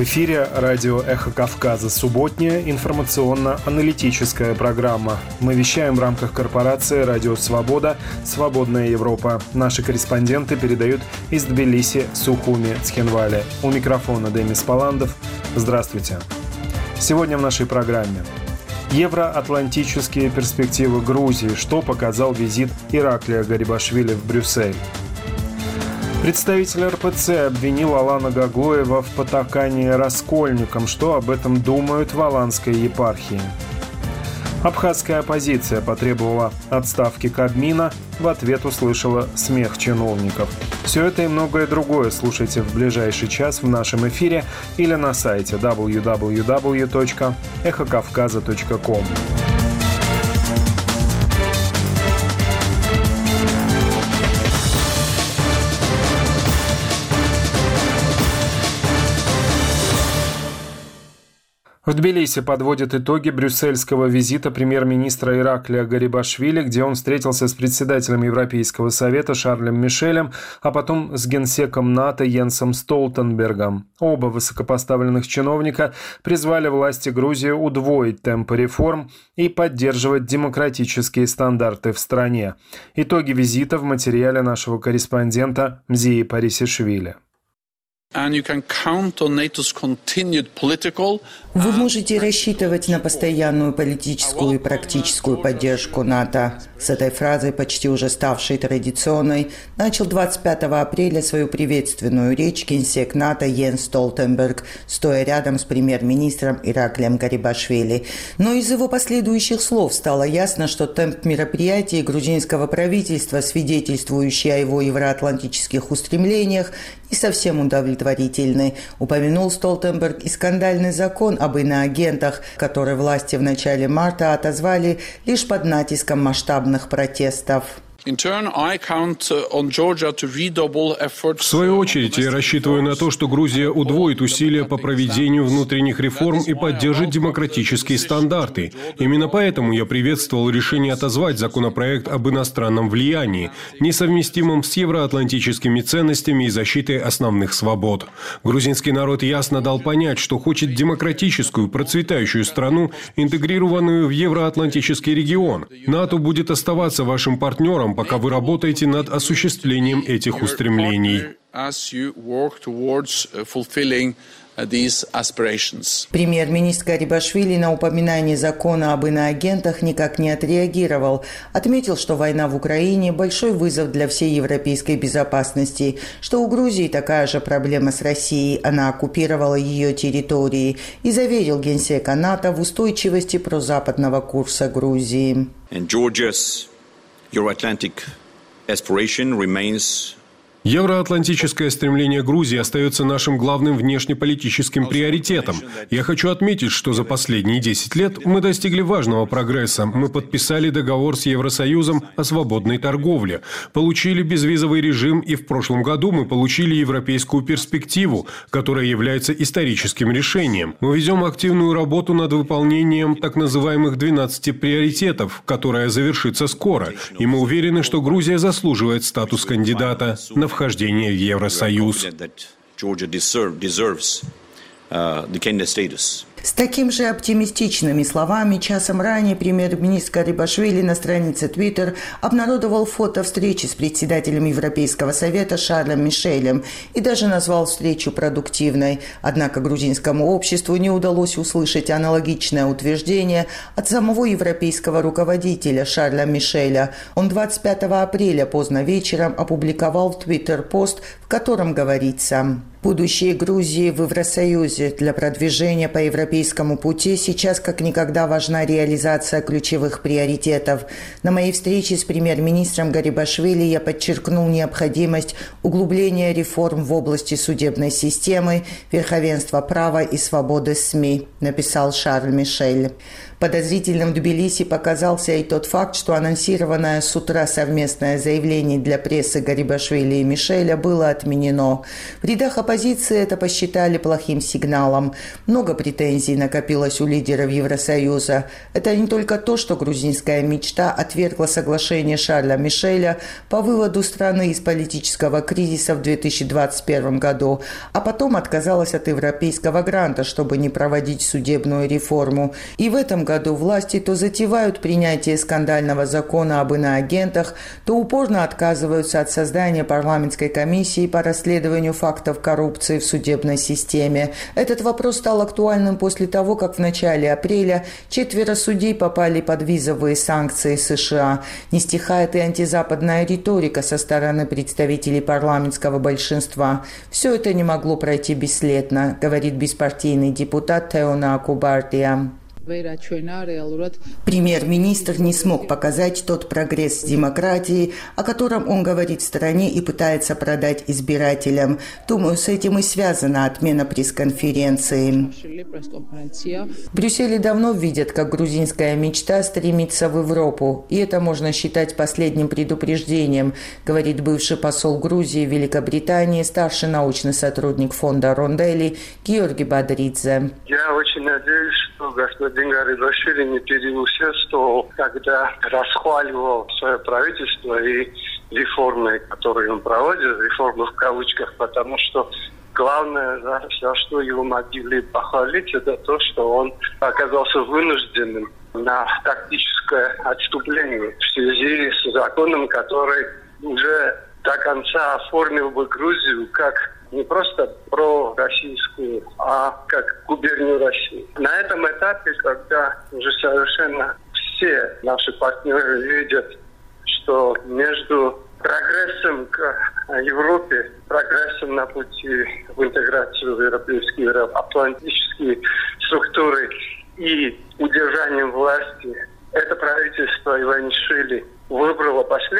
эфире радио «Эхо Кавказа», субботняя информационно-аналитическая программа. Мы вещаем в рамках корпорации «Радио Свобода», «Свободная Европа». Наши корреспонденты передают из Тбилиси, Сухуми, Цхинвали. У микрофона Демис Паландов. Здравствуйте. Сегодня в нашей программе. Евроатлантические перспективы Грузии. Что показал визит Ираклия Гарибашвили в Брюссель? Представитель РПЦ обвинил Алана Гагоева в потакании раскольникам. Что об этом думают в Аланской епархии? Абхазская оппозиция потребовала отставки Кабмина, в ответ услышала смех чиновников. Все это и многое другое слушайте в ближайший час в нашем эфире или на сайте www.эхокавказа.ком. В Тбилиси подводят итоги брюссельского визита премьер-министра Ираклия Гарибашвили, где он встретился с председателем Европейского совета Шарлем Мишелем, а потом с генсеком НАТО Йенсом Столтенбергом. Оба высокопоставленных чиновника призвали власти Грузии удвоить темпы реформ и поддерживать демократические стандарты в стране. Итоги визита в материале нашего корреспондента Мзии Парисишвили. Вы можете рассчитывать на постоянную политическую и практическую поддержку НАТО. С этой фразой, почти уже ставшей традиционной, начал 25 апреля свою приветственную речь генсек НАТО Йенс Столтенберг, стоя рядом с премьер-министром Ираклием Гарибашвили. Но из его последующих слов стало ясно, что темп мероприятий грузинского правительства, свидетельствующий о его евроатлантических устремлениях, не совсем удовлетворительный. Упомянул Столтенберг и скандальный закон об иноагентах, который власти в начале марта отозвали лишь под натиском масштабных протестов. В свою очередь, я рассчитываю на то, что Грузия удвоит усилия по проведению внутренних реформ и поддержит демократические стандарты. Именно поэтому я приветствовал решение отозвать законопроект об иностранном влиянии, несовместимом с евроатлантическими ценностями и защитой основных свобод. Грузинский народ ясно дал понять, что хочет демократическую, процветающую страну, интегрированную в евроатлантический регион. НАТО будет оставаться вашим партнером, пока вы работаете над осуществлением этих устремлений. Премьер-министр Гарибашвили на упоминание закона об иноагентах никак не отреагировал. Отметил, что война в Украине – большой вызов для всей европейской безопасности, что у Грузии такая же проблема с Россией, она оккупировала ее территории, и заверил генсека НАТО в устойчивости прозападного курса Грузии. Евроатлантическое стремление Грузии остается нашим главным внешнеполитическим приоритетом. Я хочу отметить, что за последние 10 лет мы достигли важного прогресса. Мы подписали договор с Евросоюзом о свободной торговле, получили безвизовый режим, и в прошлом году мы получили европейскую перспективу, которая является историческим решением. Мы ведем активную работу над выполнением так называемых 12 приоритетов, которая завершится скоро, и мы уверены, что Грузия заслуживает статус кандидата на вхождение в Евросоюз. С такими же оптимистичными словами часом ранее премьер-министр Гарибашвили на странице Twitter обнародовал фото встречи с председателем Европейского совета Шарлем Мишелем и даже назвал встречу продуктивной. Однако грузинскому обществу не удалось услышать аналогичное утверждение от самого европейского руководителя Шарля Мишеля. Он 25 апреля поздно вечером опубликовал в Twitter пост, в котором говорится: «Будущее Грузии в Евросоюзе. Для продвижения по европейскому пути сейчас как никогда важна реализация ключевых приоритетов. На моей встрече с премьер-министром Гарибашвили я подчеркнул необходимость углубления реформ в области судебной системы, верховенства права и свободы СМИ», написал Шарль Мишель. Подозрительным в Тбилиси показался и тот факт, что анонсированное с утра совместное заявление для прессы Гарибашвили и Мишеля было отменено. В рядах оппозиции это посчитали плохим сигналом. Много претензий накопилось у лидеров Евросоюза. Это не только то, что грузинская мечта отвергла соглашение Шарля Мишеля по выводу страны из политического кризиса в 2021 году, а потом отказалась от европейского гранта, чтобы не проводить судебную реформу. И в этом году власти то затевают принятие скандального закона об иноагентах, то упорно отказываются от создания парламентской комиссии по расследованию фактов коррупции в судебной системе. Этот вопрос стал актуальным после того, как в начале апреля 4 судей попали под визовые санкции США. Не стихает и антизападная риторика со стороны представителей парламентского большинства. Все это не могло пройти бесследно, говорит беспартийный депутат Теона Акубардия. Премьер-министр не смог показать тот прогресс демократии, о котором он говорит в стране и пытается продать избирателям. Думаю, с этим и связана отмена пресс-конференции. В Брюсселе давно видят, как грузинская мечта стремится в Европу, и это можно считать последним предупреждением, говорит бывший посол Грузии в Великобритании, старший научный сотрудник фонда Ронделли Георгий Бадридзе. Я очень надеюсь, что господин Гарибашвили не переусердствовал, когда расхваливал свое правительство и реформы, которые он проводит, реформы в кавычках, потому что главное, за что его могли похвалить, это то, что он оказался вынужденным на тактическое отступление в связи с законом, который уже до конца оформил бы Грузию как не просто пророссийскую, а как губернию России. На этом этапе, когда уже совершенно все наши партнеры видят, что между прогрессом к Европе, прогрессом на пути в интеграцию в европейские, евроатлантические структуры и удержанием власти, это правительство Иванишвили выбрало последнее.